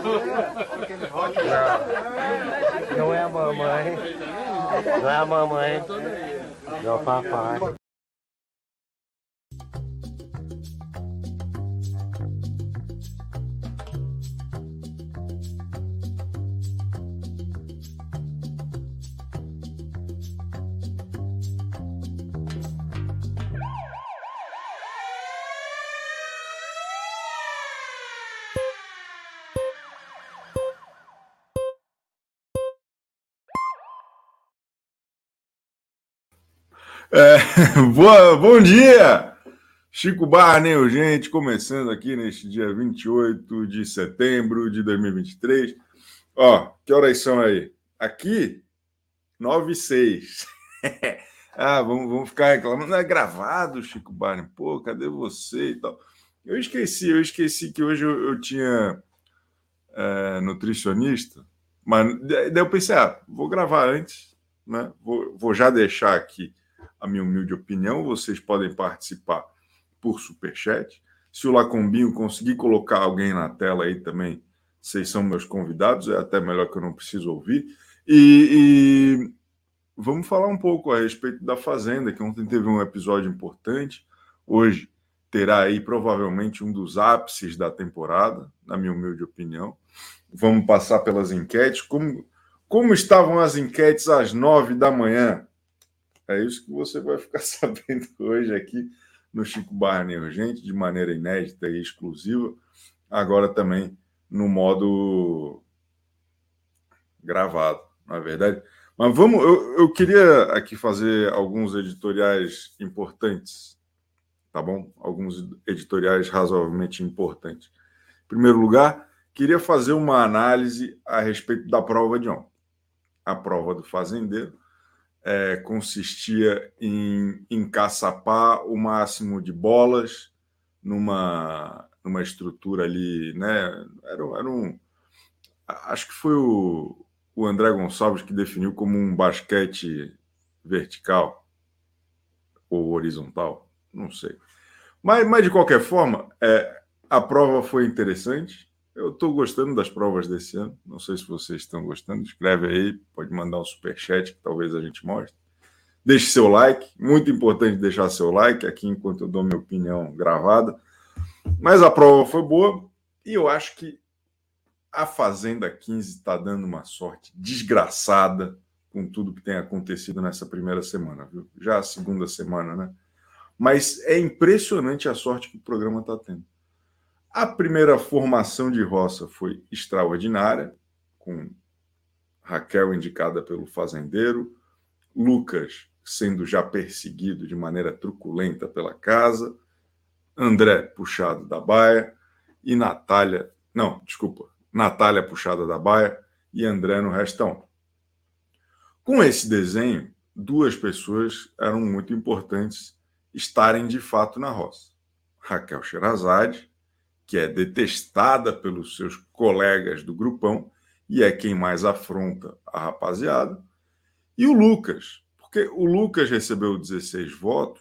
Não é a mamãe. Não é a mamãe. É o papai. Bom dia! Chico Barney Urgente, começando aqui neste dia 28 de setembro de 2023. Ó, que horas são aí? Aqui, 9h06. Vamos ficar reclamando. Não é gravado, Chico Barney. Pô, cadê você e tal? Eu esqueci que hoje eu tinha nutricionista, mas daí eu pensei, vou gravar antes, né? Vou já deixar aqui a minha humilde opinião, vocês podem participar por superchat. Se o Lacombinho conseguir colocar alguém na tela aí também, vocês são meus convidados, é até melhor que eu não preciso ouvir. E vamos falar um pouco a respeito da Fazenda, que ontem teve um episódio importante, hoje terá aí provavelmente um dos ápices da temporada, na minha humilde opinião. Vamos passar pelas enquetes. Como estavam as enquetes às 9 da manhã? É isso que você vai ficar sabendo hoje aqui no Chico Barney Urgente, de maneira inédita e exclusiva. Agora também no modo gravado, na verdade. Mas eu queria aqui fazer alguns editoriais importantes, tá bom? Alguns editoriais razoavelmente importantes. Em primeiro lugar, queria fazer uma análise a respeito da prova de ontem. A prova do fazendeiro consistia em encaçapar o máximo de bolas numa estrutura ali, né? Acho que foi o André Gonçalves que definiu como um basquete vertical ou horizontal, não sei. Mas de qualquer forma, a prova foi interessante. Eu estou gostando das provas desse ano. Não sei se vocês estão gostando. Escreve aí, pode mandar um superchat que talvez a gente mostre. Deixe seu like. Muito importante deixar seu like aqui enquanto eu dou minha opinião gravada. Mas a prova foi boa e eu acho que a Fazenda 15 está dando uma sorte desgraçada com tudo que tem acontecido nessa primeira semana, viu? Já a segunda semana, né? Mas é impressionante a sorte que o programa está tendo. A primeira formação de roça foi extraordinária, com Raquel indicada pelo fazendeiro, Lucas sendo já perseguido de maneira truculenta pela casa, André puxado da baia e Natália puxada da baia e André no restão. Com esse desenho, duas pessoas eram muito importantes estarem de fato na roça. Raquel Sherazade, que é detestada pelos seus colegas do grupão e é quem mais afronta a rapaziada, e o Lucas, porque o Lucas recebeu 16 votos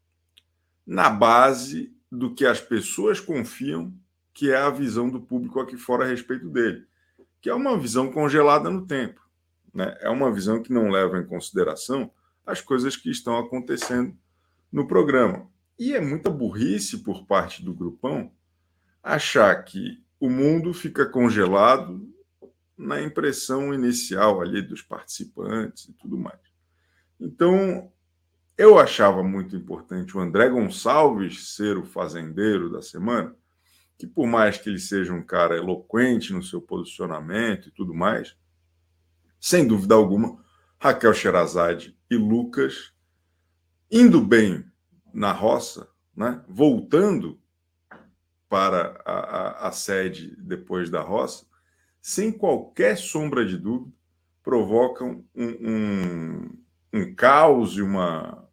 na base do que as pessoas confiam que é a visão do público aqui fora a respeito dele, que é uma visão congelada no tempo, né? É uma visão que não leva em consideração as coisas que estão acontecendo no programa. E é muita burrice por parte do grupão achar que o mundo fica congelado na impressão inicial ali dos participantes e tudo mais. Então, eu achava muito importante o André Gonçalves ser o fazendeiro da semana, que por mais que ele seja um cara eloquente no seu posicionamento e tudo mais, sem dúvida alguma, Raquel Sherazade e Lucas indo bem na roça, né, voltando para a sede depois da roça, sem qualquer sombra de dúvida, provocam um caos e uma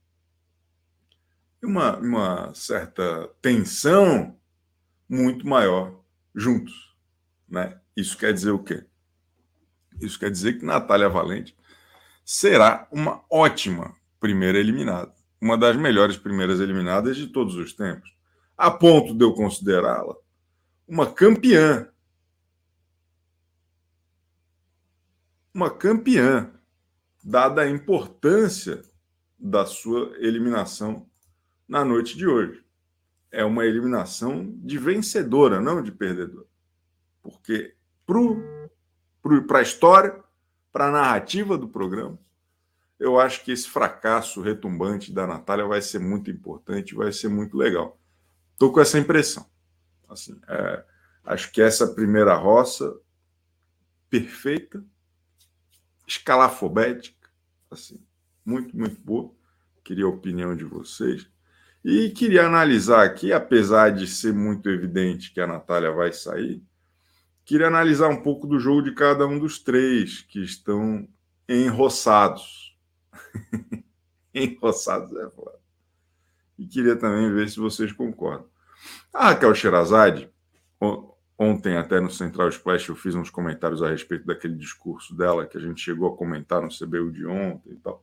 certa tensão muito maior juntos, né? Isso quer dizer o quê? Isso quer dizer que Natália Valente será uma ótima primeira eliminada, uma das melhores primeiras eliminadas de todos os tempos, a ponto de eu considerá-la uma campeã uma campeã, dada a importância da sua eliminação na noite de hoje. É uma eliminação de vencedora, não de perdedora. Porque para a história, para a narrativa do programa, eu acho que esse fracasso retumbante da Natália vai ser muito importante, vai ser muito legal. Estou com essa impressão. Assim, acho que essa primeira roça, perfeita, escalafobética, assim, muito, muito boa. Queria a opinião de vocês. E queria analisar aqui, apesar de ser muito evidente que a Natália vai sair, queria analisar um pouco do jogo de cada um dos três que estão enrossados. Enrossados é foda. E queria também ver se vocês concordam. A Raquel Sherazade, ontem até no Central Splash eu fiz uns comentários a respeito daquele discurso dela que a gente chegou a comentar no CBU de ontem e tal.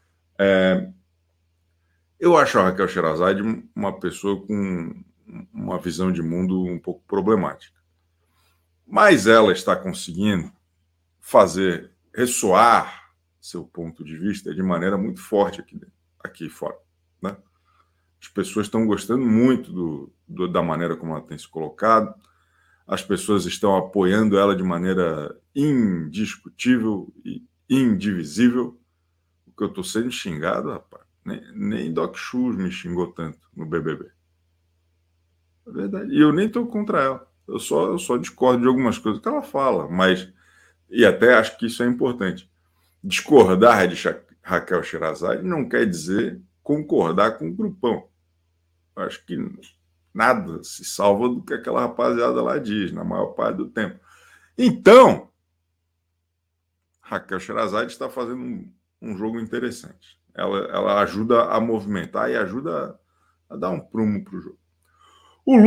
Eu acho a Raquel Sherazade uma pessoa com uma visão de mundo um pouco problemática. Mas ela está conseguindo fazer ressoar seu ponto de vista de maneira muito forte aqui fora. Né? As pessoas estão gostando muito da maneira como ela tem se colocado. As pessoas estão apoiando ela de maneira indiscutível e indivisível. O que eu estou sendo xingado, rapaz, nem Doc Shoes me xingou tanto no BBB. É verdade. E eu nem estou contra ela. Eu só discordo de algumas coisas que ela fala, mas... E até acho que isso é importante. Discordar de Raquel Sherazade não quer dizer concordar com o grupão. Eu acho que nada se salva do que aquela rapaziada lá diz, na maior parte do tempo. Então, Raquel Sherazade está fazendo um jogo interessante. Ela ajuda a movimentar e ajuda a dar um prumo para o jogo. O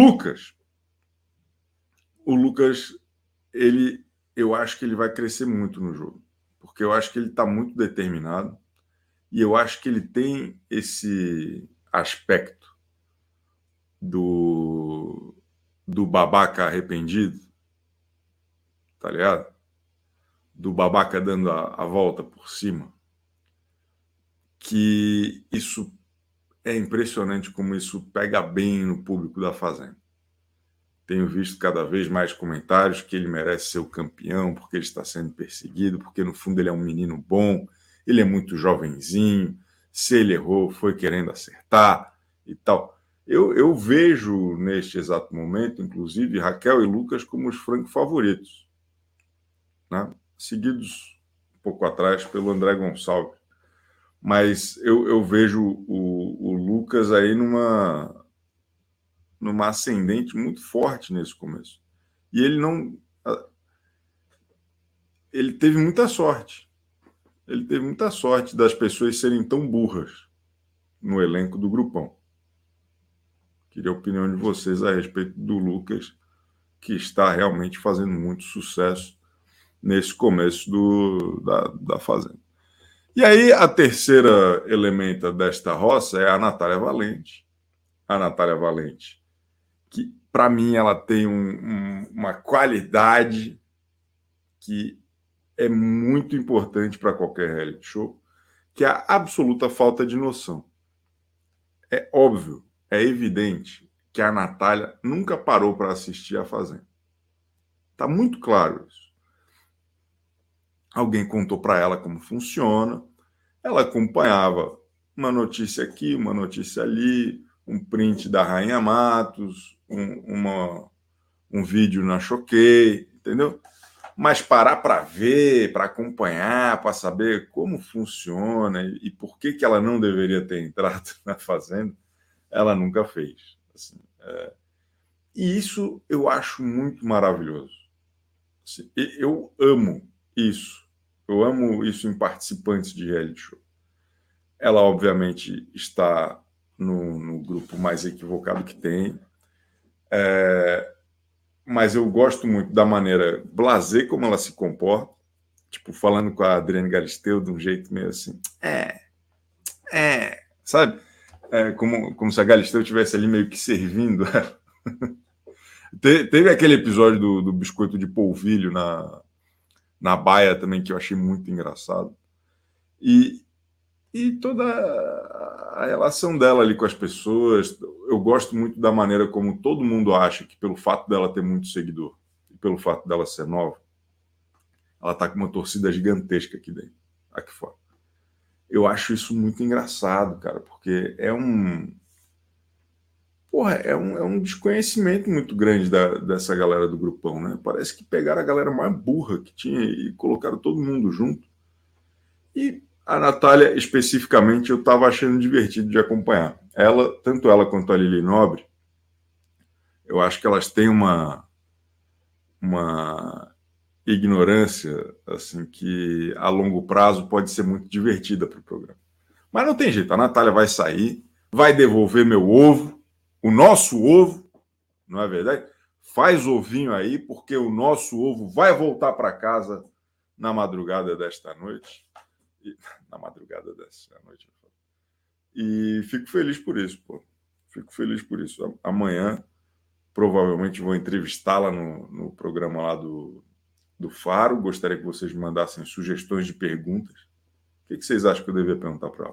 Lucas, eu acho que ele vai crescer muito no jogo, porque eu acho que ele está muito determinado e eu acho que ele tem esse aspecto do babaca arrependido, tá ligado? Do babaca dando a volta por cima, que isso é impressionante como isso pega bem no público da Fazenda. Tenho visto cada vez mais comentários que ele merece ser o campeão, porque ele está sendo perseguido, porque no fundo ele é um menino bom, ele é muito jovenzinho, se ele errou foi querendo acertar e tal. Eu vejo neste exato momento, inclusive, Raquel e Lucas como os francos favoritos, né? Seguidos um pouco atrás pelo André Gonçalves. Mas eu vejo o Lucas aí numa ascendente muito forte nesse começo. E ele teve muita sorte. Ele teve muita sorte das pessoas serem tão burras no elenco do grupão. Queria a opinião de vocês a respeito do Lucas, que está realmente fazendo muito sucesso nesse começo da Fazenda. E aí, a terceira elementa desta roça é a Natália Valente. A Natália Valente, que, para mim, ela tem uma qualidade que é muito importante para qualquer reality show, que é a absoluta falta de noção. É óbvio, é evidente que a Natália nunca parou para assistir a Fazenda. Está muito claro isso. Alguém contou para ela como funciona, ela acompanhava uma notícia aqui, uma notícia ali, um print da Rainha Matos, um vídeo na Choquei, entendeu? Mas parar para ver, para acompanhar, para saber como funciona e por que ela não deveria ter entrado na Fazenda, ela nunca fez. Assim, e isso eu acho muito maravilhoso. Assim, eu amo isso. Eu amo isso em participantes de reality show. Ela, obviamente, está no grupo mais equivocado que tem. Mas eu gosto muito da maneira blasé como ela se comporta. Tipo, falando com a Adriane Galisteu de um jeito meio assim. Sabe? Como se a Galisteu estivesse ali meio que servindo ela. Teve aquele episódio do biscoito de polvilho na baia também, que eu achei muito engraçado. E toda a relação dela ali com as pessoas. Eu gosto muito da maneira como todo mundo acha que, pelo fato dela ter muito seguidor e pelo fato dela ser nova, ela tá com uma torcida gigantesca aqui dentro, aqui fora. Eu acho isso muito engraçado, cara, porque é um desconhecimento muito grande dessa galera do grupão, né? Parece que pegaram a galera mais burra que tinha e colocaram todo mundo junto. E a Natália, especificamente, eu estava achando divertido de acompanhar. Ela, tanto ela quanto a Lili Nobre, eu acho que elas têm uma ignorância assim que a longo prazo pode ser muito divertida para o programa. Mas não tem jeito, a Natália vai sair, vai devolver meu ovo, o nosso ovo, não é verdade? Faz ovinho aí, porque o nosso ovo vai voltar para casa na madrugada desta noite. Na madrugada desta noite. E fico feliz por isso, pô. Fico feliz por isso. Amanhã, provavelmente, vou entrevistá-la no programa lá do Faro. Gostaria que vocês me mandassem sugestões de perguntas. O que vocês acham que eu devia perguntar para ela?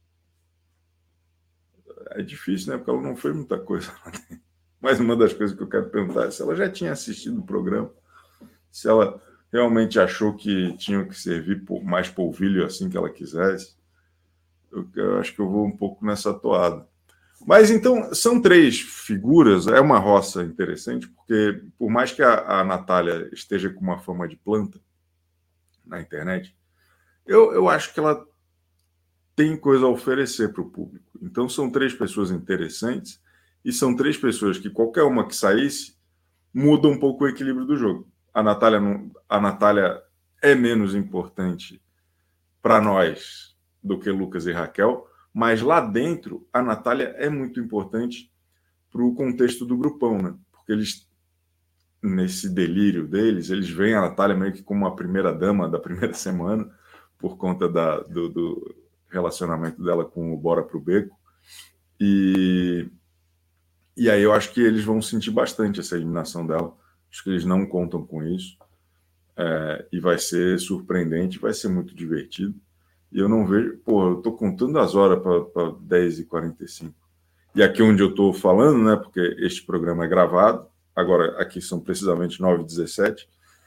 É difícil, né? Porque ela não fez muita coisa. Mas uma das coisas que eu quero perguntar é se ela já tinha assistido o programa, se ela realmente achou que tinha que servir mais polvilho assim que ela quisesse. Eu acho que eu vou um pouco nessa toada. Mas então, são 3 figuras, é uma roça interessante, porque por mais que a Natália esteja com uma fama de planta na internet, eu acho que ela tem coisa a oferecer para o público. Então, são 3 pessoas interessantes e são 3 pessoas que qualquer uma que saísse muda um pouco o equilíbrio do jogo. A Natália é menos importante para nós do que Lucas e Raquel, mas lá dentro a Natália é muito importante para o contexto do grupão, né? Porque eles, nesse delírio deles, eles veem a Natália meio que como a primeira dama da primeira semana, por conta do relacionamento dela com o Bora Pro Beco. E aí eu acho que eles vão sentir bastante essa eliminação dela. Acho que eles não contam com isso. E vai ser surpreendente, vai ser muito divertido. E eu não vejo... Pô, eu estou contando as horas para 10h45. E aqui onde eu estou falando, né, porque este programa é gravado, agora aqui são precisamente 9h17,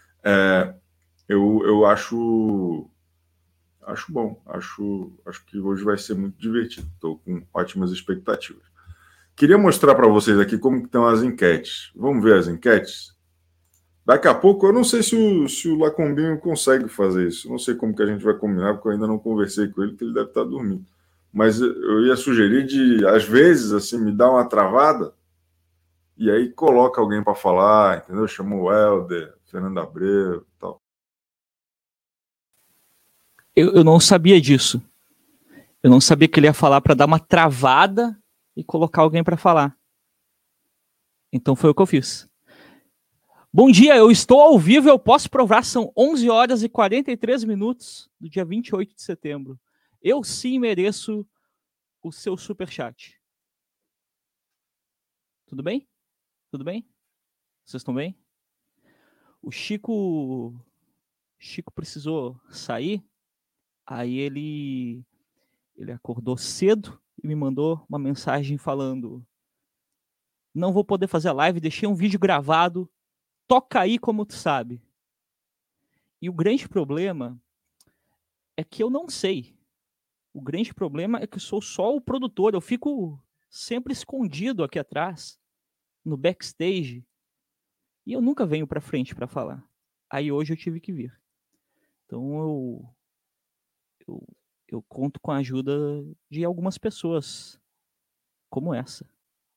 eu acho bom, acho que hoje vai ser muito divertido, estou com ótimas expectativas. Queria mostrar para vocês aqui como estão as enquetes. Vamos ver as enquetes? Daqui a pouco, eu não sei se o Lacombinho consegue fazer isso, não sei como que a gente vai combinar, porque eu ainda não conversei com ele, porque ele deve estar dormindo. Mas eu ia sugerir de, às vezes, assim, me dar uma travada e aí coloca alguém para falar, entendeu? Chamou o Helder, Fernando Abreu e tal. Eu não sabia disso. Eu não sabia que ele ia falar para dar uma travada e colocar alguém para falar. Então foi o que eu fiz. Bom dia, eu estou ao vivo, eu posso provar, são 11h43 do dia 28 de setembro. Eu sim mereço o seu superchat. Tudo bem? Tudo bem? Vocês estão bem? O Chico precisou sair, aí ele acordou cedo e me mandou uma mensagem falando: não vou poder fazer a live, deixei um vídeo gravado, toca aí como tu sabe. E o grande problema é que eu não sei. O grande problema é que eu sou só o produtor, eu fico sempre escondido aqui atrás, no backstage, e eu nunca venho para frente para falar. Aí hoje eu tive que vir. Então eu conto com a ajuda de algumas pessoas, como essa.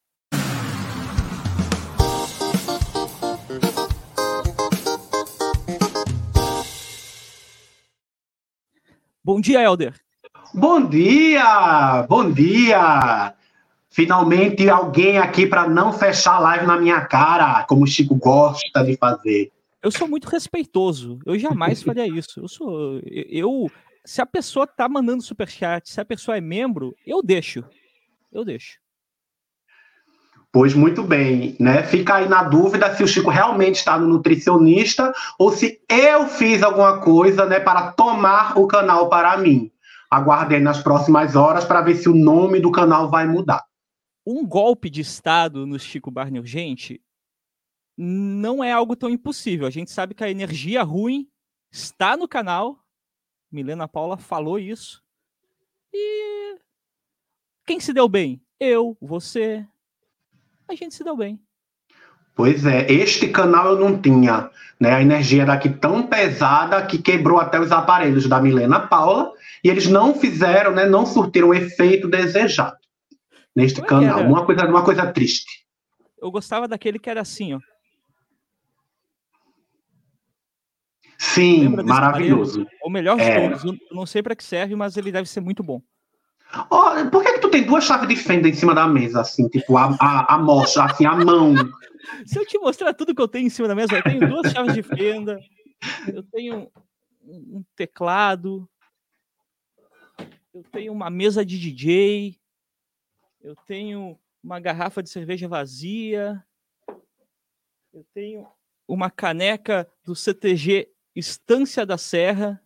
Bom dia, Helder. Bom dia! Bom dia! Finalmente alguém aqui para não fechar a live na minha cara, como o Chico gosta de fazer. Eu sou muito respeitoso. Eu jamais faria isso. Se a pessoa tá mandando superchat, se a pessoa é membro, eu deixo. Pois muito bem, né? Fica aí na dúvida se o Chico realmente está no nutricionista ou se eu fiz alguma coisa, né, para tomar o canal para mim. Aguardei nas próximas horas para ver se o nome do canal vai mudar. Um golpe de Estado no Chico Barney Urgente não é algo tão impossível. A gente sabe que a energia ruim está no canal. Milena Paula falou isso. E quem se deu bem? Eu, você. A gente se deu bem. Pois é, este canal eu não tinha, né? A energia era aqui tão pesada que quebrou até os aparelhos da Milena Paula e eles não fizeram, né? Não surtiram o efeito desejado neste canal. Uma coisa triste. Eu gostava daquele que era assim, ó. Sim, Lembra desse maravilhoso. aparelho? O melhor de todos. Eu não sei para que serve, mas ele deve ser muito bom. Oh, por que tu tem 2 chaves de fenda em cima da mesa, assim, tipo, a mostra, assim, a mão? Se eu te mostrar tudo que eu tenho em cima da mesa, eu tenho 2 chaves de fenda, eu tenho um teclado, eu tenho uma mesa de DJ, eu tenho uma garrafa de cerveja vazia, eu tenho uma caneca do CTG Estância da Serra.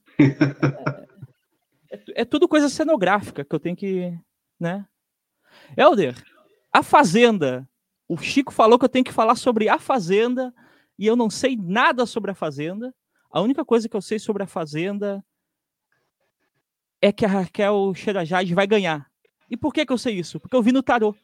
É tudo coisa cenográfica que eu tenho que, né? Helder, A Fazenda. O Chico falou que eu tenho que falar sobre A Fazenda e eu não sei nada sobre A Fazenda. A única coisa que eu sei sobre A Fazenda é que a Raquel Sherazade vai ganhar. E por que eu sei isso? Porque eu vi no tarô.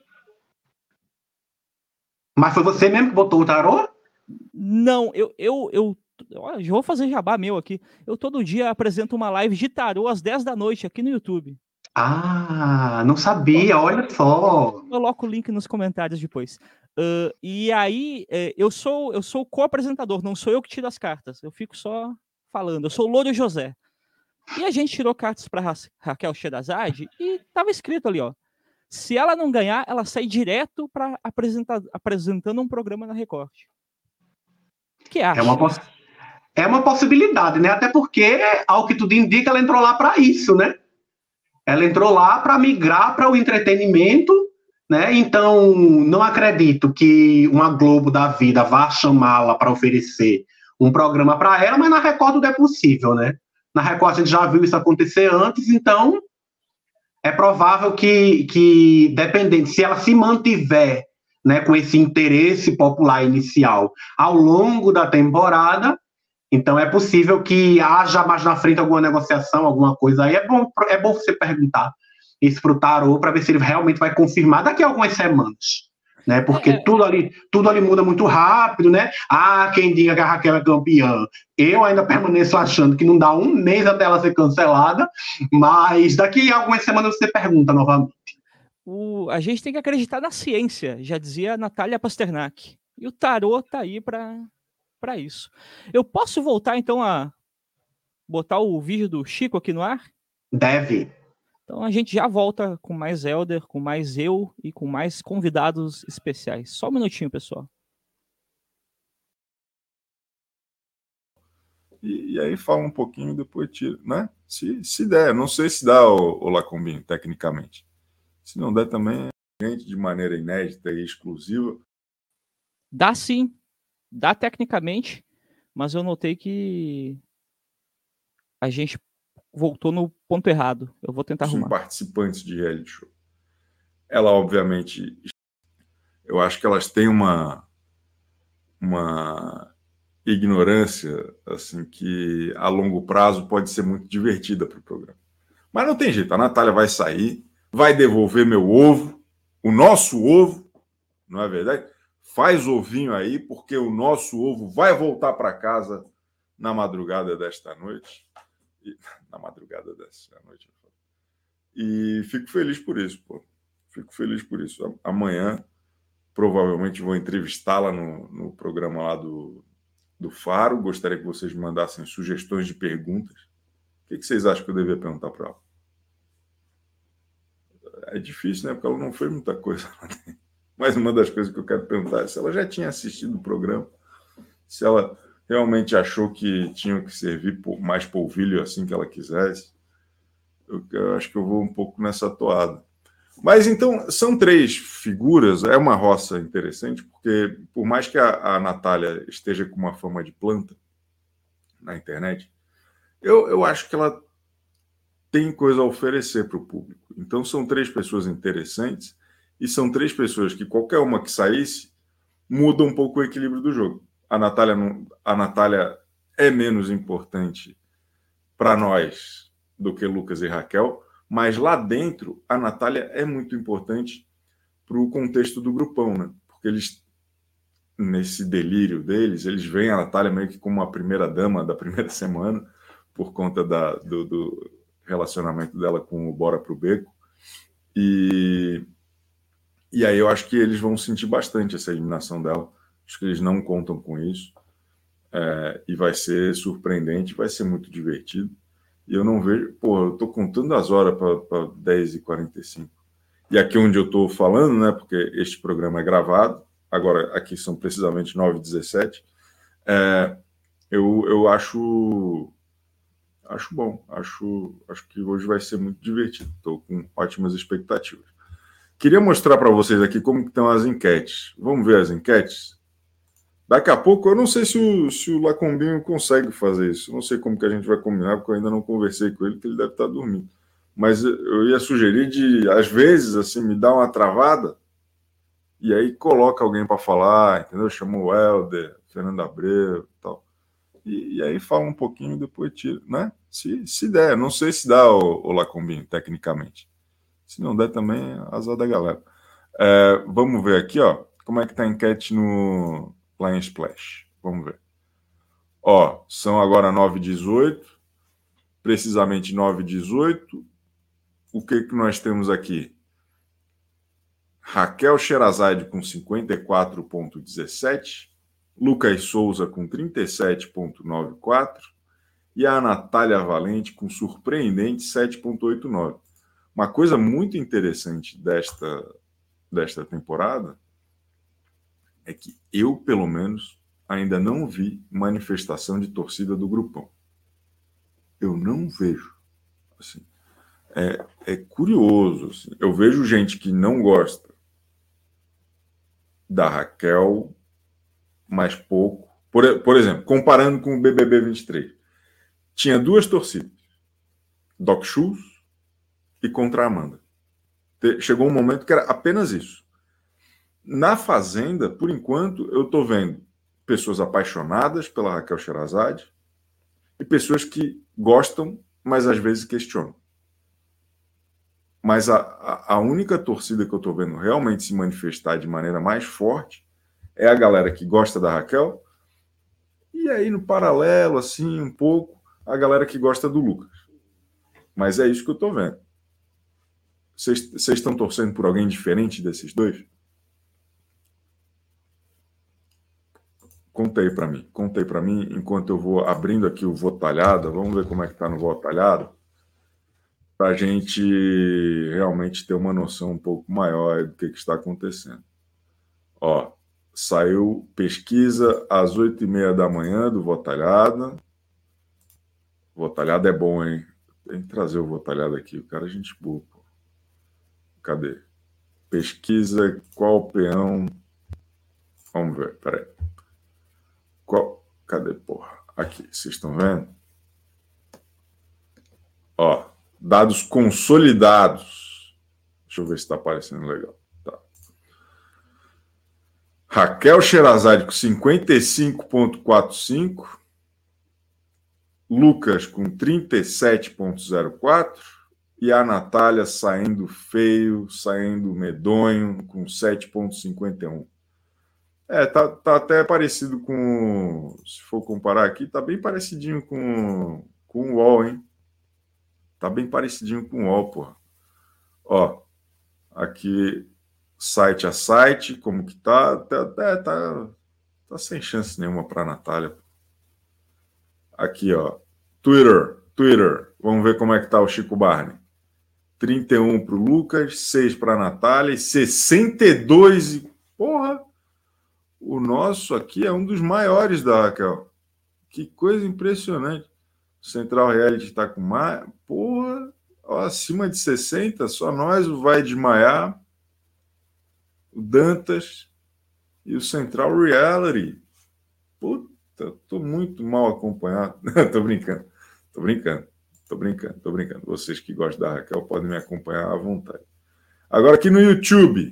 Mas foi você mesmo que botou o tarô? Não, eu já vou fazer jabá meu aqui. Eu todo dia apresento uma live de tarô às 10 da noite aqui no YouTube. Ah, não sabia, olha só. Coloco o link nos comentários depois. E aí, eu sou o co-apresentador, não sou eu que tiro as cartas. Eu fico só falando. Eu sou o Louro José. E a gente tirou cartas para Raquel Sherazade e tava escrito ali, ó. Se ela não ganhar, ela sai direto para apresentando um programa na Record. O que acha? É uma possibilidade, né? Até porque, ao que tudo indica, ela entrou lá para isso, né? Ela entrou lá para migrar para o entretenimento, né? Então, não acredito que uma Globo da vida vá chamá-la para oferecer um programa para ela, mas na Record tudo é possível, né? Na Record a gente já viu isso acontecer antes, então é provável que dependendo, se ela se mantiver, né, com esse interesse popular inicial ao longo da temporada, então é possível que haja mais na frente alguma negociação, alguma coisa aí. É bom você perguntar isso para o tarô para ver se ele realmente vai confirmar daqui a algumas semanas, né? Porque tudo ali muda muito rápido, né? Quem diga que a Raquel é campeã. Eu ainda permaneço achando que não dá um mês até ela ser cancelada, mas daqui a algumas semanas você pergunta novamente. A gente tem que acreditar na ciência, já dizia a Natália Pasternak. E o tarô tá aí para isso. Eu posso voltar, então, a botar o vídeo do Chico aqui no ar? Deve. Então a gente já volta com mais Helder, com mais eu e com mais convidados especiais. Só um minutinho, pessoal. E aí fala um pouquinho, depois tira, né? Se der, não sei se dá o Lacombinho, tecnicamente. Se não der também, gente, de maneira inédita e exclusiva. Dá sim, dá tecnicamente, mas eu notei que a gente voltou no ponto errado. Eu vou tentar arrumar. Participantes de reality show. Ela, obviamente, eu acho que elas têm uma ignorância assim que a longo prazo pode ser muito divertida para o programa. Mas não tem jeito, a Natália vai sair, vai devolver meu ovo, o nosso ovo, não é verdade? Faz ovinho aí, porque o nosso ovo vai voltar para casa na madrugada desta noite. E fico feliz por isso, pô. Fico feliz por isso. Amanhã, provavelmente, vou entrevistá-la no programa lá do Faro. Gostaria que vocês me mandassem sugestões de perguntas. O que vocês acham que eu devia perguntar para ela? É difícil, né? Porque ela não fez muita coisa. Mas uma das coisas que eu quero perguntar é se ela já tinha assistido o programa, se ela realmente achou que tinha que servir mais polvilho assim que ela quisesse. Eu acho que eu vou um pouco nessa toada. Mas então, são 3 figuras, é uma roça interessante, porque por mais que a Natália esteja com uma fama de planta na internet, eu acho que ela tem coisa a oferecer para o público. Então, são 3 pessoas interessantes e são 3 pessoas que qualquer uma que saísse muda um pouco o equilíbrio do jogo. A Natália é menos importante para nós do que Lucas e Raquel, mas lá dentro a Natália é muito importante para o contexto do grupão, né? Porque eles, nesse delírio deles, eles veem a Natália meio que como a primeira dama da primeira semana, por conta do relacionamento dela com o Bora Pro Beco. E aí eu acho que eles vão sentir bastante essa eliminação dela. Acho que eles não contam com isso. E vai ser surpreendente, vai ser muito divertido. E eu não vejo... Pô, eu tô contando as horas para 10h45. E aqui onde eu estou falando, né, porque este programa é gravado, agora aqui são precisamente 9h17, eu acho bom, acho que hoje vai ser muito divertido, estou com ótimas expectativas. Queria mostrar para vocês aqui como estão as enquetes. Vamos ver as enquetes? Daqui a pouco, eu não sei se o Lacombinho consegue fazer isso, não sei como que a gente vai combinar, porque eu ainda não conversei com ele, que ele deve estar dormindo. Mas eu ia sugerir de, às vezes, assim, me dar uma travada e aí coloca alguém para falar, entendeu? Chama o Helder, Fernando Abreu e tal. E aí fala um pouquinho e depois tira, né? Se der, não sei se dá o Lacombinho, tecnicamente. Se não der também, azar da galera. Vamos ver aqui, ó, como é que tá a enquete lá em Splash. Vamos ver. Ó, são agora 9h18, precisamente 9h18. O que nós temos aqui? Raquel Sherazade com 54,17, Lucas Souza com 37,94 e a Natália Valente com surpreendente 7,89. Uma coisa muito interessante desta temporada é que eu, pelo menos, ainda não vi manifestação de torcida do grupão. Eu não vejo. Assim, é curioso. Assim. Eu vejo gente que não gosta da Raquel, mas pouco. Por exemplo, comparando com o BBB 23, tinha 2 torcidas, Doc Shoes e contra a Amanda. Chegou um momento que era apenas isso. Na Fazenda, por enquanto, eu estou vendo pessoas apaixonadas pela Raquel Sherazade e pessoas que gostam, mas às vezes questionam. Mas a única torcida que eu estou vendo realmente se manifestar de maneira mais forte é a galera que gosta da Raquel e aí, no paralelo, assim, um pouco, a galera que gosta do Lucas. Mas é isso que eu estou vendo. Vocês estão torcendo por alguém diferente desses dois? Contei para mim, enquanto eu vou abrindo aqui o Votalhada. Vamos ver como é que está no Votalhada, para a gente realmente ter uma noção um pouco maior do que está acontecendo. Ó, saiu pesquisa às 8h30 da manhã do Votalhada. Votalhada é bom, hein? Tem que trazer o Votalhada aqui. O cara é gente boa, pô. Cadê? Pesquisa, qual peão... Vamos ver, peraí. Cadê, porra? Aqui, vocês estão vendo? Ó, dados consolidados. Deixa eu ver se está aparecendo legal. Tá. Raquel Sherazade com 55,45. Lucas com 37,04. E a Natália saindo feio, saindo medonho, com 7,51. Tá até parecido com... Se for comparar aqui, tá bem parecidinho com o UOL, hein? Tá bem parecidinho com o UOL, porra. Ó, aqui, site a site, como que tá? Tá sem chance nenhuma pra Natália. Aqui, ó, Twitter. Vamos ver como é que tá o Chico Barney. 31 pro Lucas, 6 pra Natália e 62... Porra! O nosso aqui é um dos maiores da Raquel. Que coisa impressionante. O Central Reality está com mais... Porra! Só acima de 60, só nós, o Vai Desmaiar, o Dantas e o Central Reality. Puta, tô muito mal acompanhado. Tô brincando. Vocês que gostam da Raquel podem me acompanhar à vontade. Agora aqui no YouTube.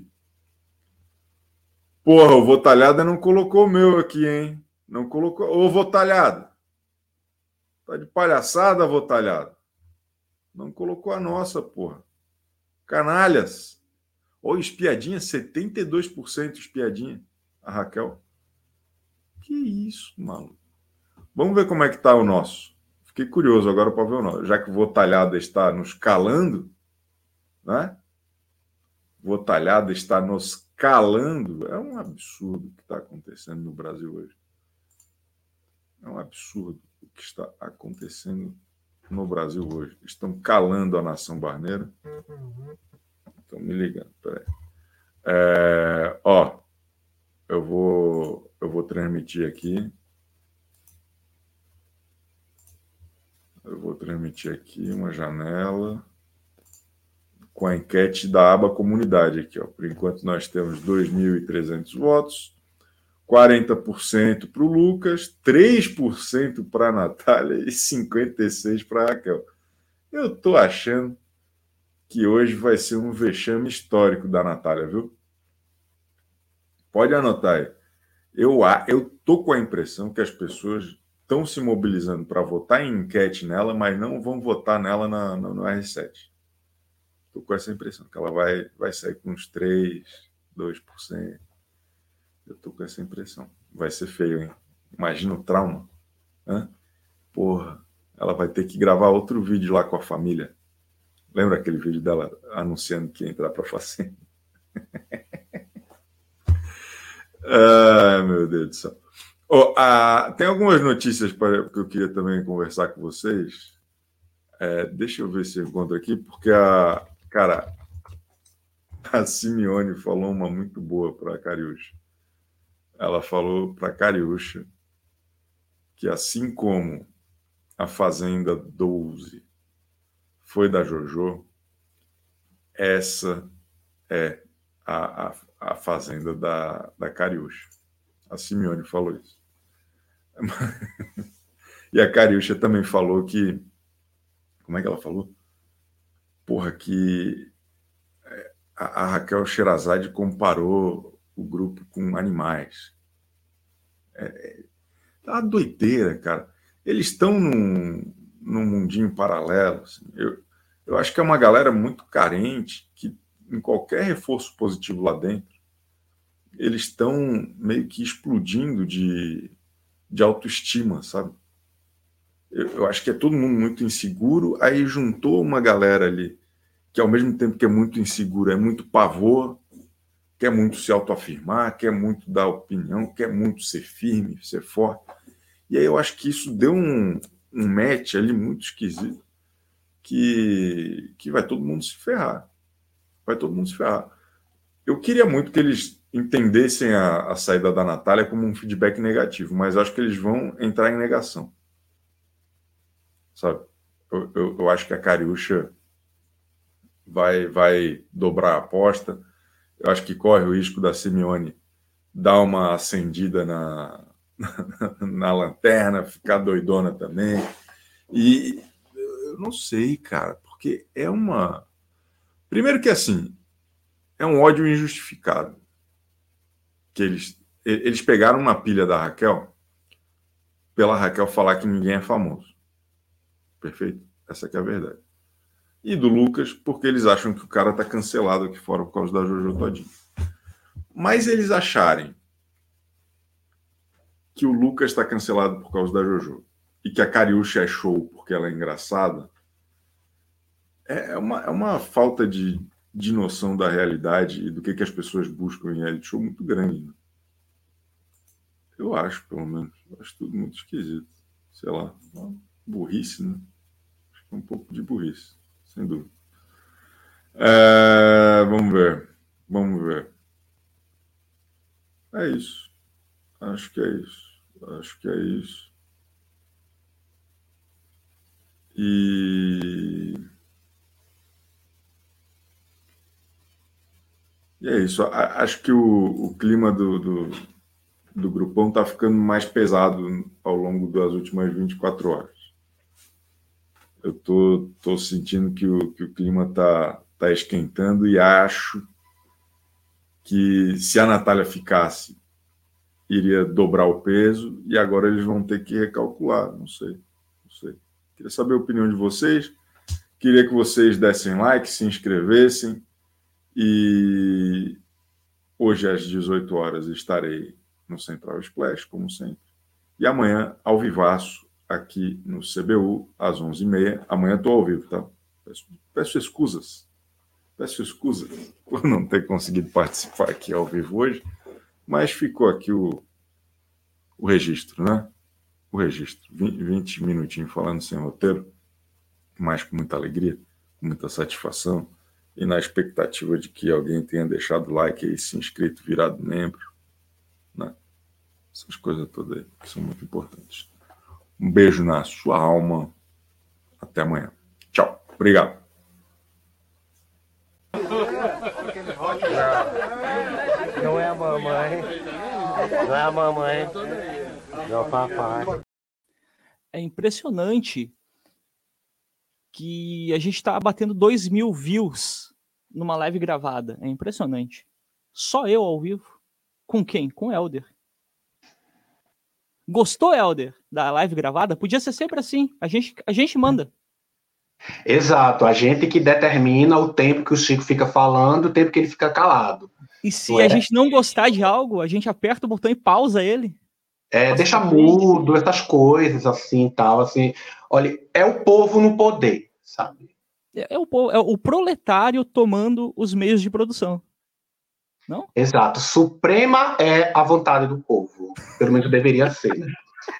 Porra, o Votalhada não colocou o meu aqui, hein? Não colocou. Ô, Votalhada. Tá de palhaçada, Votalhada. Não colocou a nossa, porra. Canalhas. Ô, espiadinha, 72% espiadinha. A Raquel. Que isso, maluco. Vamos ver como é que tá o nosso. Fiquei curioso agora para ver o nosso. Já que o Votalhada está nos calando, né? Votalhada está nos calando. É um absurdo o que está acontecendo no Brasil hoje. É um absurdo o que está acontecendo no Brasil hoje. Estão calando a nação barneira. Estão me ligando. Peraí. Ó, eu vou transmitir aqui. Eu vou transmitir aqui uma janela com a enquete da aba comunidade aqui, ó. Por enquanto nós temos 2.300 votos, 40% para o Lucas, 3% para a Natália e 56% para a Raquel. Eu estou achando que hoje vai ser um vexame histórico da Natália, viu? Pode anotar aí. Eu tô com a impressão que as pessoas estão se mobilizando para votar em enquete nela, mas não vão votar nela no R7. Estou com essa impressão, que ela vai sair com uns 3%, 2%. Eu estou com essa impressão. Vai ser feio, hein? Imagina o trauma. Hã? Porra, ela vai ter que gravar outro vídeo lá com a família. Lembra aquele vídeo dela anunciando que ia entrar para a Fazenda? Ai, meu Deus do céu. Tem algumas notícias que eu queria também conversar com vocês. Deixa eu ver se eu encontro aqui, porque a Simeone falou uma muito boa para a Cariúcha. Ela falou para a Cariúcha que, assim como a Fazenda 12 foi da JoJo, essa é a Fazenda da Cariúcha. A Simeone falou isso. E a Cariúcha também falou que... Como é que ela falou? Porra, que a Raquel Sherazade comparou o grupo com animais. Tá uma doideira, cara. Eles estão num mundinho paralelo. Assim. Eu acho que é uma galera muito carente, que em qualquer reforço positivo lá dentro, eles estão meio que explodindo de autoestima, sabe? Eu acho que é todo mundo muito inseguro, aí juntou uma galera ali que, ao mesmo tempo que é muito insegura, é muito pavor, quer muito se autoafirmar, quer muito dar opinião, quer muito ser firme, ser forte. E aí eu acho que isso deu um match ali muito esquisito, que vai todo mundo se ferrar. Vai todo mundo se ferrar. Eu queria muito que eles entendessem a saída da Natália como um feedback negativo, mas acho que eles vão entrar em negação. Sabe? Eu acho que a Cariúcha vai dobrar a aposta. Eu acho que corre o risco da Simeone dar uma acendida na lanterna, ficar doidona também. E eu não sei, cara, porque é uma... Primeiro que, assim, é um ódio injustificado. Que eles pegaram uma pilha da Raquel pela Raquel falar que ninguém é famoso. Perfeito? Essa que é a verdade. E do Lucas, porque eles acham que o cara tá cancelado aqui fora por causa da JoJo todinho. Mas eles acharem que o Lucas está cancelado por causa da JoJo e que a Cariúcha é show porque ela é engraçada, é uma falta de noção da realidade e do que as pessoas buscam em reality show muito grande. Né? Eu acho, pelo menos. Eu acho tudo muito esquisito. Sei lá, uma burrice, né? Acho que é um pouco de burrice, sem dúvida. Vamos ver. É isso. Acho que é isso. E E é isso. Acho que o clima do grupão está ficando mais pesado ao longo das últimas 24 horas. Eu tô sentindo que o clima tá esquentando e acho que se a Natália ficasse, iria dobrar o peso e agora eles vão ter que recalcular. Não sei. Queria saber a opinião de vocês. Queria que vocês dessem like, se inscrevessem. E hoje, às 18 horas, estarei no Central Splash, como sempre. E amanhã, ao vivaço, aqui no CBU, às 11h30. Amanhã estou ao vivo, tá? Peço escusas por não ter conseguido participar aqui ao vivo hoje, mas ficou aqui o registro, né? O registro. 20 minutinhos falando sem roteiro, mas com muita alegria, com muita satisfação, e na expectativa de que alguém tenha deixado like aí, se inscrito, virado membro, né? Essas coisas todas aí que são muito importantes. Um beijo na sua alma. Até amanhã. Tchau. Obrigado. Não é a mamãe. Não é a mamãe. Não é o papai. É impressionante que a gente está batendo 2.000 views numa live gravada. É impressionante. Só eu ao vivo. Com quem? Com o Helder. Gostou, Helder, da live gravada? Podia ser sempre assim. A gente manda. Exato, a gente que determina o tempo que o Chico fica falando, o tempo que ele fica calado. E se a gente não gostar de algo, a gente aperta o botão e pausa ele. Deixa mudo, essas coisas assim, tal, assim. Olha, é o povo no poder, sabe? É o proletário tomando os meios de produção. Não? Exato. Suprema é a vontade do povo. Pelo menos deveria ser, né?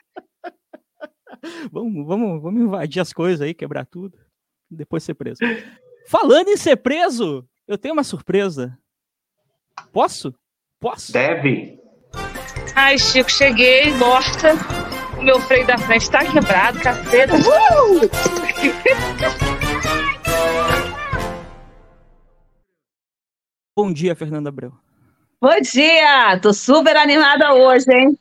Vamos invadir as coisas aí, quebrar tudo. Depois ser preso. Falando em ser preso, eu tenho uma surpresa. Posso? Deve. Ai, Chico, cheguei, morta. O meu freio da frente tá quebrado, caceta. Bom dia, Fernanda Abreu. Bom dia! Tô super animada hoje, hein?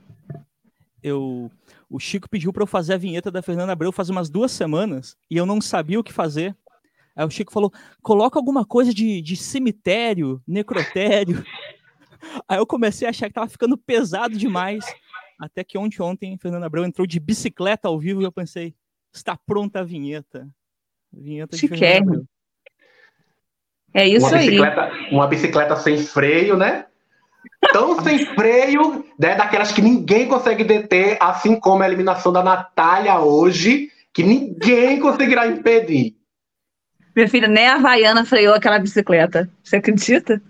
O Chico pediu para eu fazer a vinheta da Fernanda Abreu faz umas 2 semanas e eu não sabia o que fazer. Aí o Chico falou, coloca alguma coisa de cemitério, necrotério. Aí eu comecei a achar que tava ficando pesado demais. Até que ontem, Fernanda Abreu entrou de bicicleta ao vivo e eu pensei, está pronta a vinheta. Vinheta de Fernanda Abreu. É isso Uma bicicleta sem freio, né? Tão sem freio, né? Daquelas que ninguém consegue deter, assim como a eliminação da Natália hoje, que ninguém conseguirá impedir. Minha filha, nem a Havaiana freou aquela bicicleta. Você acredita?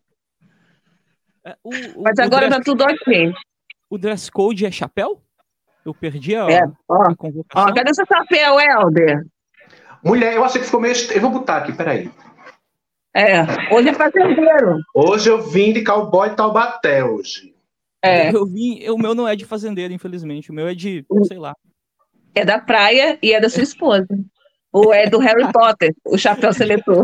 Mas agora tá tudo ok. O dress code é chapéu? Eu perdi a convocação. Ó, cadê seu chapéu, Helder? Mulher, eu achei que ficou meio... Eu vou botar aqui, peraí. Hoje é fazendeiro. Hoje eu vim de cowboy Taubaté hoje. O meu não é de fazendeiro, infelizmente. O meu é de, sei lá. É da praia e é da sua esposa. Ou é do Harry Potter, o chapéu seletor.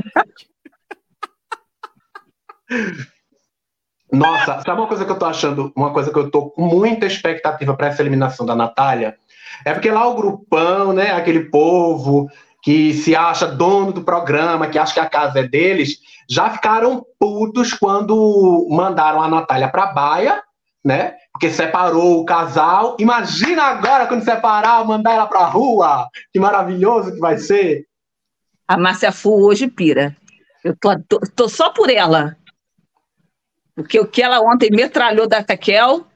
Nossa, sabe uma coisa que eu tô achando? Uma coisa que eu tô com muita expectativa para essa eliminação da Natália? É porque lá o grupão, né? Aquele povo que se acha dono do programa, que acha que a casa é deles, já ficaram putos quando mandaram a Natália pra baia, né? Porque separou o casal. Imagina agora quando separar, mandar ela pra rua. Que maravilhoso que vai ser. A Márcia Fu hoje pira. Eu tô só por ela. Porque o que ela ontem metralhou da Raquel...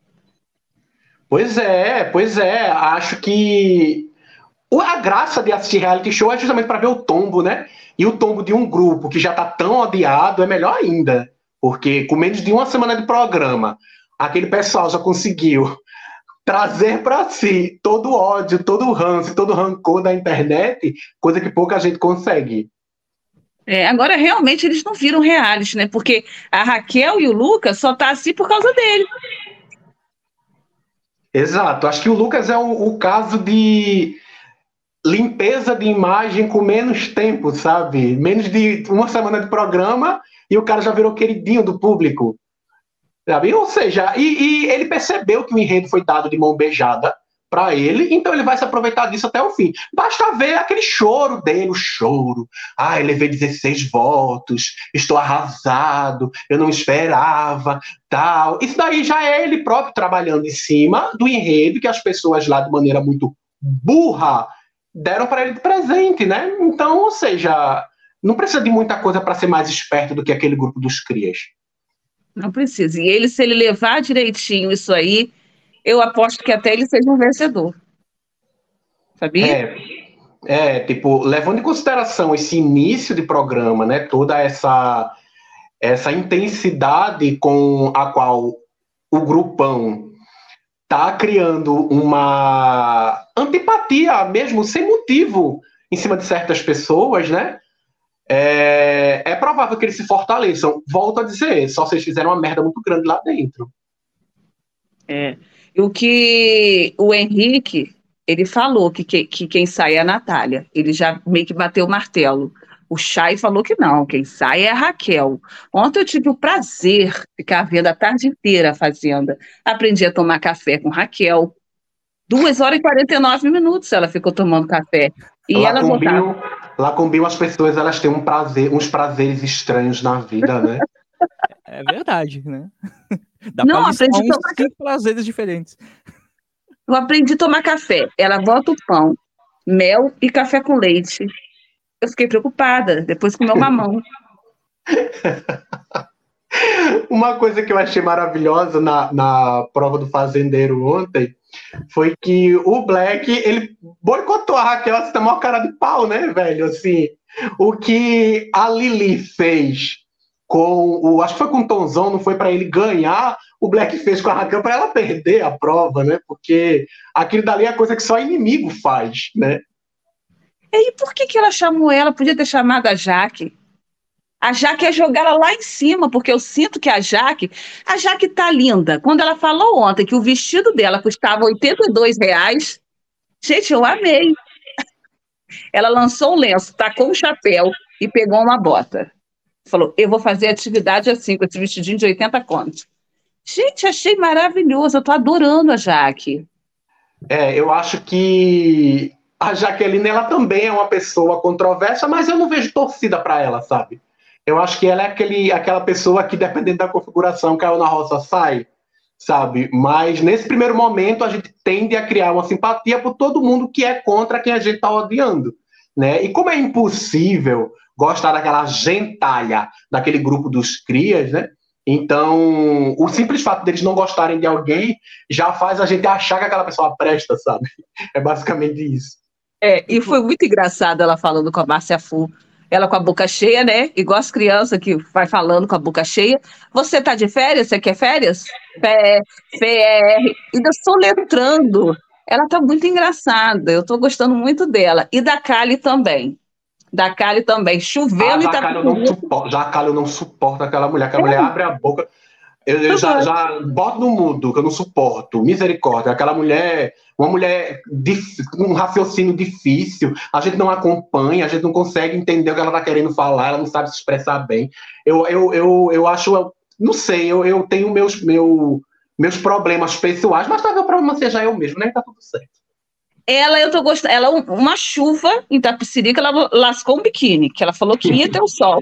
Pois é. Acho que a graça de assistir reality show é justamente para ver o tombo, né? E o tombo de um grupo que já tá tão odiado é melhor ainda. Porque com menos de 1 semana de programa, aquele pessoal já conseguiu trazer para si todo o ódio, todo o ranço, todo o rancor da internet, coisa que pouca gente consegue. Agora, realmente, eles não viram reality, né? Porque a Raquel e o Lucas só tá assim por causa dele. Exato. Acho que o Lucas é o caso de limpeza de imagem com menos tempo, sabe? Menos de uma semana de programa e o cara já virou queridinho do público, sabe? Ou seja, e ele percebeu que o enredo foi dado de mão beijada para ele, então ele vai se aproveitar disso até o fim. Basta ver aquele choro dele, o choro. Ah, ele levei 16 votos, estou arrasado, eu não esperava, tal. Isso daí já é ele próprio trabalhando em cima do enredo que as pessoas lá, de maneira muito burra, deram para ele de presente, né? Então, ou seja, não precisa de muita coisa para ser mais esperto do que aquele grupo dos crias. Não precisa. E ele, se ele levar direitinho isso aí, eu aposto que até ele seja um vencedor. Sabia? Tipo, levando em consideração esse início de programa, né? Toda essa intensidade com a qual o grupão tá criando uma antipatia mesmo, sem motivo, em cima de certas pessoas, né? É provável que eles se fortaleçam. Volto a dizer, só vocês fizeram uma merda muito grande lá dentro. O que o Henrique, ele falou que quem sai é a Natália. Ele já meio que bateu o martelo. O Chay falou que não, quem sai é a Raquel. Ontem eu tive o prazer de ficar vendo a tarde inteira a Fazenda. Aprendi a tomar café com Raquel. 2 horas e 49 minutos ela ficou tomando café. E ela voltava. Lá com Bill, as pessoas elas têm uns prazeres estranhos na vida, né? É verdade, né? Dá Não, pra listar aprendi a uns 5 prazeres diferentes. Eu aprendi a tomar café. Ela bota o pão, mel e café com leite. Eu fiquei preocupada. Depois comeu mamão. Uma coisa que eu achei maravilhosa na prova do fazendeiro ontem foi que o Black, ele boicotou a Raquel, assim, tá maior cara de pau, né, velho? Assim, o que a Lili fez acho que foi com o Tonzão, não foi para ele ganhar, o Black fez com a Raquel para ela perder a prova, né? Porque aquilo dali é coisa que só inimigo faz, né? E por que ela chamou ela? Podia ter chamado a Jaque. A Jaque ia jogar ela lá em cima, porque eu sinto que a Jaque tá linda. Quando ela falou ontem que o vestido dela custava R$ 82, gente, eu amei. Ela lançou um lenço, tacou um chapéu e pegou uma bota. Falou, eu vou fazer atividade assim, com esse vestidinho de 80 contos. Gente, achei maravilhoso, eu tô adorando a Jaque. Eu acho que a Jaqueline, ela também é uma pessoa controversa, mas eu não vejo torcida para ela, sabe? Eu acho que ela é aquela pessoa que, dependendo da configuração, caiu na roça, sai, sabe? Mas, nesse primeiro momento, a gente tende a criar uma simpatia por todo mundo que é contra quem a gente tá odiando, né? E como é impossível gostar daquela gentalha, daquele grupo dos crias, né? Então, o simples fato deles não gostarem de alguém já faz a gente achar que aquela pessoa presta, sabe? É basicamente isso. E foi muito engraçado ela falando com a Márcia Fu. Ela com a boca cheia, né? Igual as crianças que vai falando com a boca cheia. Você tá de férias? Você quer férias? FR. Ainda soletrando. Ela tá muito engraçada. Eu tô gostando muito dela. E da Kali também. Chovendo e tá... Eu não suporto aquela mulher. Aquela mulher abre a boca... Eu já boto no mudo, que eu não suporto. Misericórdia. Aquela mulher... Uma mulher com um raciocínio difícil, a gente não acompanha, a gente não consegue entender o que ela está querendo falar, ela não sabe se expressar bem. Eu acho, não sei, eu tenho meus problemas pessoais, mas talvez o problema seja eu mesmo, né? Tá tudo certo. Eu tô gostando. Ela, uma chuva em Itapecerica, ela lascou um biquíni, que ela falou que ia ter o sol.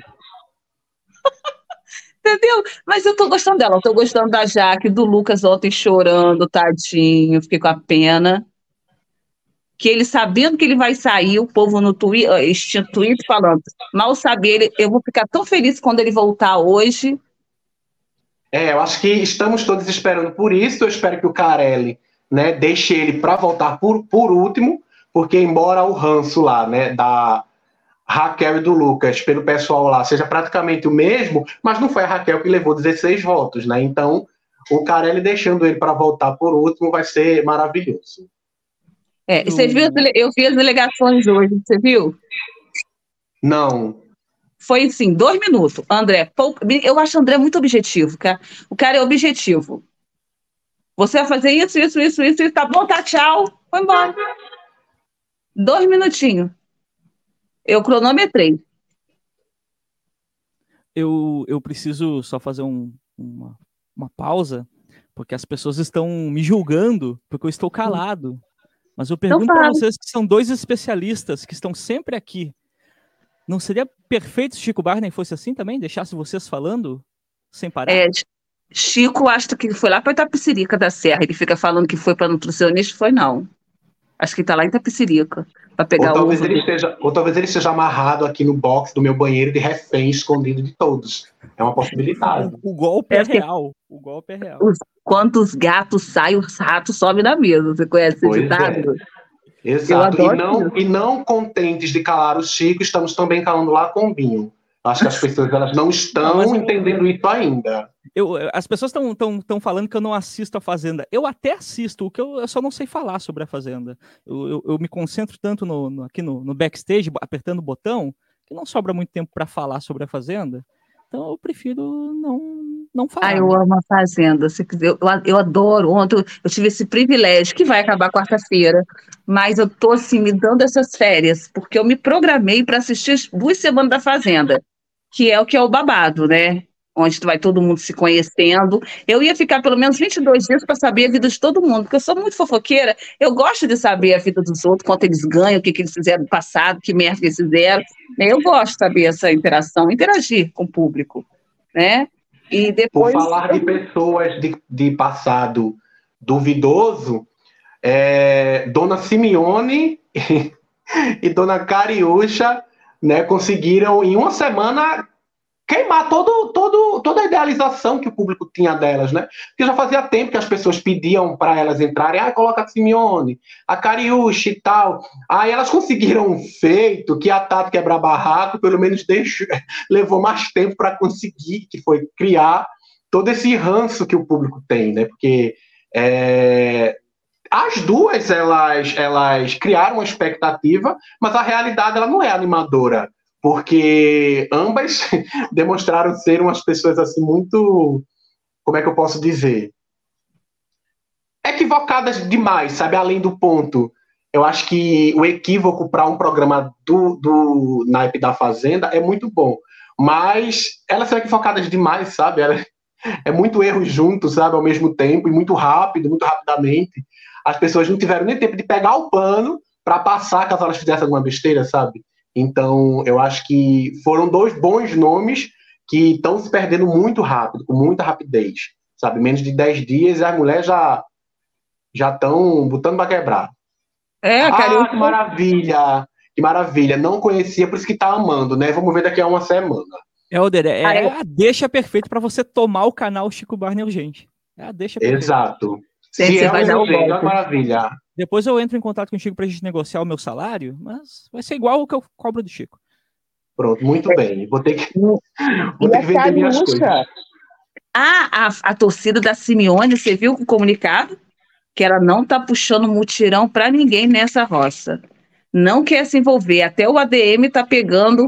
Entendeu? Mas eu tô gostando dela. Eu tô gostando da Jaque, do Lucas ontem chorando, tadinho. Fiquei com a pena. Que ele, sabendo que ele vai sair, o povo no Twitter falando, mal sabe ele, eu vou ficar tão feliz quando ele voltar hoje. Eu acho que estamos todos esperando por isso. Eu espero que o Carelli, né, deixe ele para voltar por último, porque embora o ranço lá, né, da Raquel e do Lucas, pelo pessoal lá, seja praticamente o mesmo, mas não foi a Raquel que levou 16 votos, né? Então, o Carelli deixando ele para voltar por último vai ser maravilhoso. Você viu? Eu vi as delegações hoje, você viu? Não. Foi assim, 2 minutos. André, eu acho o André muito objetivo, cara. O cara é objetivo. Você vai fazer isso, tá bom, tá, tchau, foi embora. 2 minutinhos. Eu cronometrei. Eu preciso só fazer uma pausa, porque as pessoas estão me julgando porque eu estou calado. Mas eu pergunto para vocês que são 2 especialistas que estão sempre aqui. Não seria perfeito se Chico Barney fosse assim também? Deixasse vocês falando sem parar? Chico, acho que foi lá para Itapecerica da Serra. Ele fica falando que foi para nutricionista, foi não. Acho que está lá em Itapecerica para pegar ou talvez ele esteja amarrado aqui no box do meu banheiro de refém, escondido de todos. É uma possibilidade. O golpe é real. O golpe é real. Quantos gatos saem, os ratos sobem na mesa. Você conhece esse ditado? Exato. E não contentes de calar o Chico, estamos também calando lá com o Binho. Acho que as pessoas elas não estão entendendo isso ainda. As pessoas estão falando que eu não assisto a Fazenda. Eu até assisto, eu só não sei falar sobre a Fazenda. Eu me concentro tanto aqui no backstage, apertando o botão, que não sobra muito tempo para falar sobre a Fazenda. Então eu prefiro não falar. Eu amo a Fazenda. Eu adoro. Ontem eu tive esse privilégio, que vai acabar quarta-feira, mas eu tô assim, me dando essas férias, porque eu me programei para assistir as 2 semanas da Fazenda, que é o babado, né? Onde vai todo mundo se conhecendo. Eu ia ficar pelo menos 22 dias para saber a vida de todo mundo, porque eu sou muito fofoqueira, eu gosto de saber a vida dos outros, quanto eles ganham, o que eles fizeram no passado, que merda eles fizeram. Eu gosto de saber essa interação, interagir com o público, né? E depois... Por falar de pessoas de passado duvidoso, Dona Simeone e Dona Cariúcha, né, conseguiram, em uma semana, queimar toda a idealização que o público tinha delas, né? Porque já fazia tempo que as pessoas pediam para elas entrarem, coloca a Simeone, a Cariúcha e tal. Aí elas conseguiram um feito que a Tati Quebra Barraco, pelo menos levou mais tempo para conseguir, que foi criar todo esse ranço que o público tem, né? Porque as duas, elas criaram uma expectativa, mas a realidade ela não é animadora. Porque ambas demonstraram ser umas pessoas assim muito, como é que eu posso dizer? Equivocadas demais, sabe? Além do ponto. Eu acho que o equívoco para um programa do naipe da Fazenda é muito bom. Mas elas são equivocadas demais, sabe? É muito erro junto, sabe? Ao mesmo tempo, e muito rápido, muito rapidamente. As pessoas não tiveram nem tempo de pegar o pano para passar caso elas fizessem alguma besteira, sabe? Então, eu acho que foram 2 bons nomes que estão se perdendo muito rápido, com muita rapidez, sabe? Menos de 10 dias e as mulheres já estão botando para quebrar. Cara, que maravilha! Que maravilha! Não conhecia, por isso que tá amando, né? Vamos ver daqui a uma semana. Helder, a deixa perfeita para você tomar o canal Chico Barney Urgente. É a deixa perfeita. Exato. Você vai dar urgente, olha que maravilha. Depois eu entro em contato com o Chico pra gente negociar o meu salário, mas vai ser igual o que eu cobro do Chico. Pronto, muito bem. Vou ter que vender minhas coisas. A torcida da Simeone, você viu o comunicado? Que ela não tá puxando mutirão para ninguém nessa roça. Não quer se envolver. Até o ADM tá pegando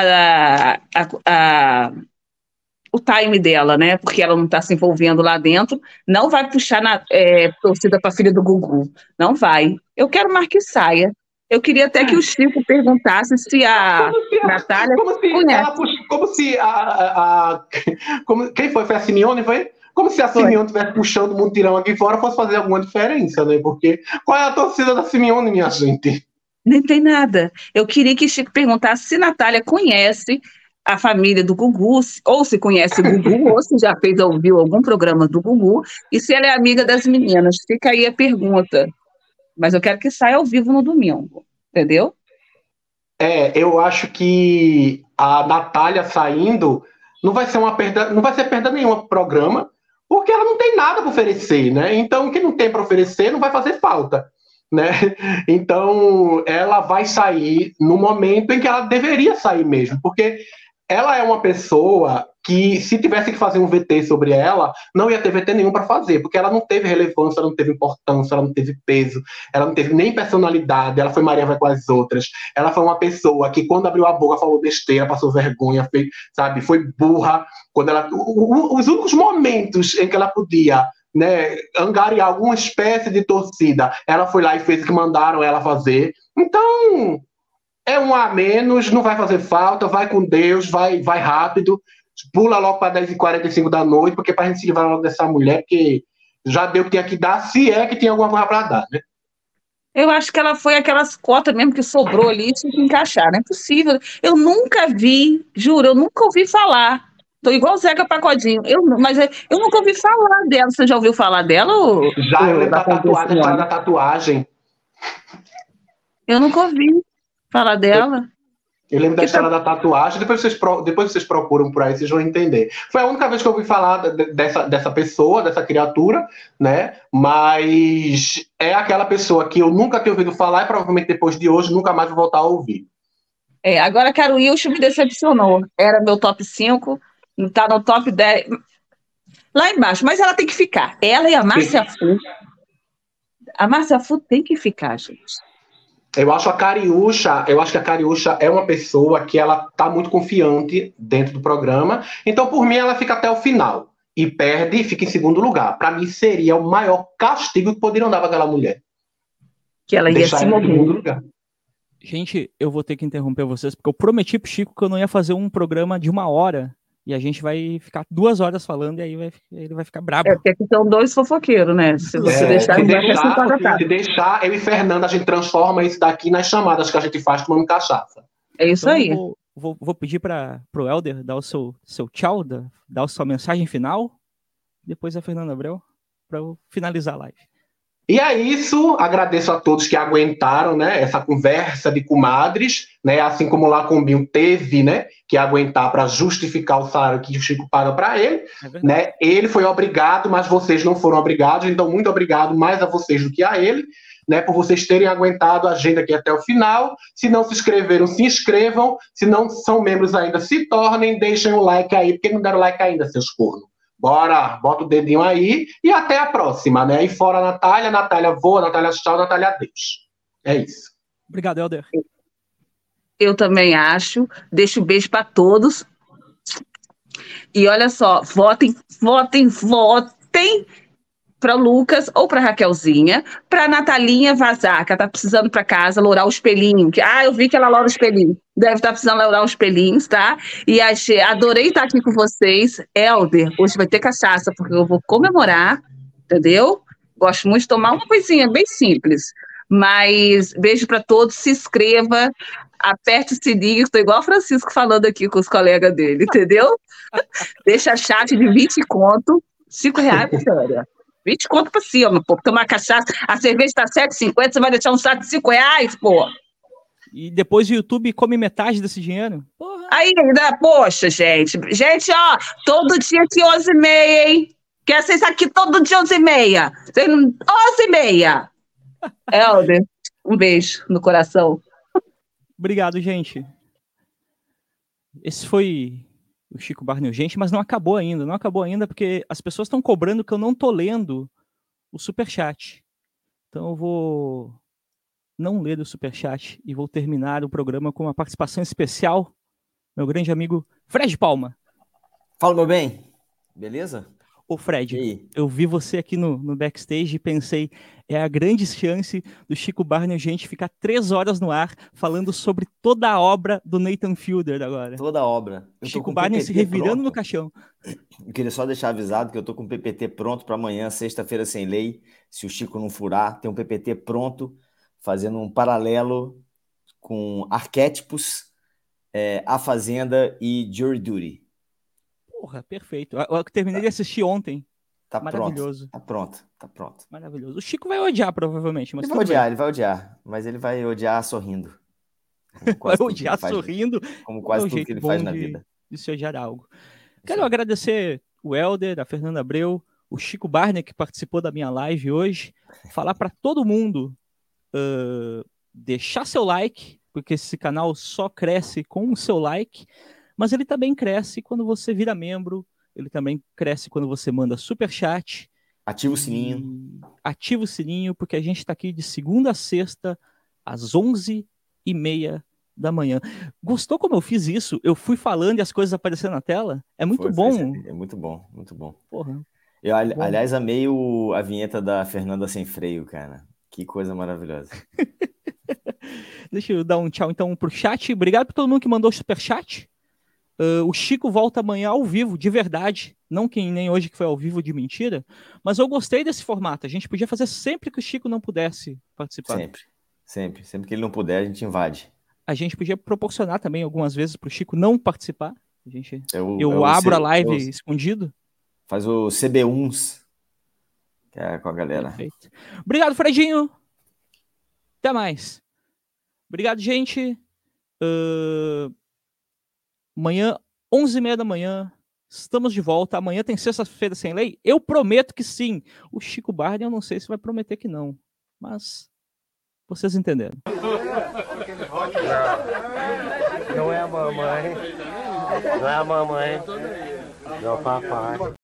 o time dela, né? Porque ela não está se envolvendo lá dentro, não vai puxar torcida para a filha do Gugu. Não vai. Eu quero mais que saia. Eu queria até que o Chico perguntasse se a Natália conhece. Quem foi? Foi a Simeone, foi? Como se a Simeone estivesse puxando o mutirão aqui fora, fosse fazer alguma diferença, né? Porque qual é a torcida da Simeone, minha gente? Nem tem nada. Eu queria que o Chico perguntasse se Natália conhece a família do Gugu, ou se conhece o Gugu, ou se já ouviu algum programa do Gugu, e se ela é amiga das meninas. Fica aí a pergunta. Mas eu quero que saia ao vivo no domingo, entendeu? Eu acho que a Natália saindo não vai ser perda nenhuma pro programa, porque ela não tem nada para oferecer, né? Então, o que não tem para oferecer não vai fazer falta, né? Então, ela vai sair no momento em que ela deveria sair mesmo, porque ela é uma pessoa que, se tivesse que fazer um VT sobre ela, não ia ter VT nenhum para fazer, porque ela não teve relevância, ela não teve importância, ela não teve peso, ela não teve nem personalidade, ela foi Maria vai com as outras, ela foi uma pessoa que, quando abriu a boca, falou besteira, passou vergonha, foi burra, quando ela, os únicos momentos em que ela podia né, angariar alguma espécie de torcida. Ela foi lá e fez o que mandaram ela fazer. Então, é um a menos, não vai fazer falta, vai com Deus, vai rápido, pula logo para 10h45 da noite, porque para a gente se livrar logo dessa mulher, porque já deu o que tinha que dar, se é que tem alguma coisa para dar, né? Eu acho que ela foi aquelas cotas mesmo que sobrou ali, tinha que encaixar, não é possível. Eu nunca vi, juro, eu nunca ouvi falar. Tô igual o Zeca Pagodinho. Mas eu nunca ouvi falar dela. Você já ouviu falar dela? Já, eu lembro da tatuagem, a história da tatuagem. Eu nunca ouvi falar dela. Eu lembro da história da tatuagem, depois vocês procuram por aí, vocês vão entender. Foi a única vez que eu ouvi falar dessa pessoa, dessa criatura, né? Mas é aquela pessoa que eu nunca tinha ouvido falar e provavelmente depois de hoje nunca mais vou voltar a ouvir. Agora a Carol Wilson me decepcionou. Era meu top 5, tá no top 10. Lá embaixo, mas ela tem que ficar. Ela e a Márcia Fu. A Márcia Fu tem que ficar, gente. Eu acho que a Cariúcha é uma pessoa que ela tá muito confiante dentro do programa. Então, por mim, ela fica até o final. E perde e fica em segundo lugar. Para mim, seria o maior castigo que poderiam dar para aquela mulher. Que ela ia se mover. Gente, eu vou ter que interromper vocês, porque eu prometi pro Chico que eu não ia fazer um programa de 1 hora. E a gente vai ficar 2 horas falando e aí ele vai ficar brabo. Porque aqui são 2 fofoqueiros, né? Se você deixar, se deixar, eu e Fernanda, a gente transforma isso daqui nas chamadas que a gente faz tomando cachaça. É isso então, aí. Vou pedir pro Helder dar o seu tchau, dar a sua mensagem final. Depois a Fernanda Abreu, para eu finalizar a live. E é isso, agradeço a todos que aguentaram, né, essa conversa de comadres, né, assim como o Lacombinho teve, né, que aguentar para justificar o salário que o Chico paga para ele, né, ele foi obrigado, mas vocês não foram obrigados, então muito obrigado mais a vocês do que a ele, né, por vocês terem aguentado a agenda aqui até o final. Se não se inscreveram, se inscrevam, se não são membros ainda, se tornem, deixem o like aí, porque não deram like ainda, seus cornos. Bora, bota o dedinho aí e até a próxima, né? E fora Natália voa, Natália tchau, Natália adeus. É isso. Obrigado, Helder. Eu também acho. Deixo um beijo para todos. E olha só, votem para Lucas ou para Raquelzinha, para Natalinha vazar, que ela tá precisando para casa lourar o espelhinho. Eu vi que ela loura o espelhinho. Deve estar precisando lourar os espelhinhos, tá? E adorei estar aqui com vocês. Helder, hoje vai ter cachaça, porque eu vou comemorar, entendeu? Gosto muito de tomar uma coisinha bem simples. Mas beijo para todos, se inscreva, aperte o sininho, estou igual o Francisco falando aqui com os colegas dele, entendeu? Deixa a chave de 20 conto, R$5, sério. 20 conto pra cima, pô. Tomar cachaça, a cerveja tá R$7,50, você vai deixar um saco de R$5, pô. E depois o YouTube come metade desse dinheiro? Porra. Aí, poxa, gente. Gente, ó, todo dia aqui 11h30, hein? Quer vocês aqui todo dia 11h30. 11h30. Helder, um beijo no coração. Obrigado, gente. Esse foi o Chico Barney, gente, mas não acabou ainda, porque as pessoas estão cobrando que eu não tô lendo o superchat. Então eu vou não ler o superchat e vou terminar o programa com uma participação especial, meu grande amigo Fred Palma. Fala, meu bem. Beleza? Ô Fred, eu vi você aqui no backstage e pensei, é a grande chance do Chico Barney, gente, ficar 3 horas no ar falando sobre toda a obra do Nathan Fielder agora. Toda a obra. Chico Barney se revirando no caixão. Eu queria só deixar avisado que eu tô com o PPT pronto para amanhã, sexta-feira sem lei. Se o Chico não furar, tem um PPT pronto, fazendo um paralelo com arquétipos, A Fazenda e Jury Duty. Porra, perfeito. Eu terminei de assistir ontem. Tá maravilhoso. Pronto. Tá pronto. Maravilhoso. O Chico vai odiar, provavelmente. Mas ele vai odiar. Mas ele vai odiar sorrindo. Vai odiar sorrindo. Como quase tudo que ele faz na vida. De se odiar algo. Quero agradecer o Helder, a Fernanda Abreu, o Chico Barney, que participou da minha live hoje. Falar para todo mundo deixar seu like, porque esse canal só cresce com o seu like. Mas ele também cresce quando você vira membro, ele também cresce quando você manda superchat. Ativa o sininho. Ativa o sininho, porque a gente está aqui de segunda a sexta, às 11h30 da manhã. Gostou como eu fiz isso? Eu fui falando e as coisas aparecendo na tela? É muito bom. É muito bom, muito bom. Porra. Aliás, amei a vinheta da Fernanda Sem Freio, cara. Que coisa maravilhosa. Deixa eu dar um tchau então pro chat. Obrigado por todo mundo que mandou superchat. O Chico volta amanhã ao vivo, de verdade. Não que nem hoje que foi ao vivo de mentira. Mas eu gostei desse formato. A gente podia fazer sempre que o Chico não pudesse participar. Sempre que ele não puder, a gente invade. A gente podia proporcionar também algumas vezes pro Chico não participar. Eu abro a live escondido. Faz o CB1s, que é com a galera. Perfeito. Obrigado, Fredinho. Até mais. Obrigado, gente. Amanhã, 11h30 da manhã, estamos de volta. Amanhã tem Sexta-feira Sem Lei? Eu prometo que sim. O Chico Barney, eu não sei se vai prometer que não. Mas vocês entenderam. Não é a mamãe. Não é a mamãe. Não, papai.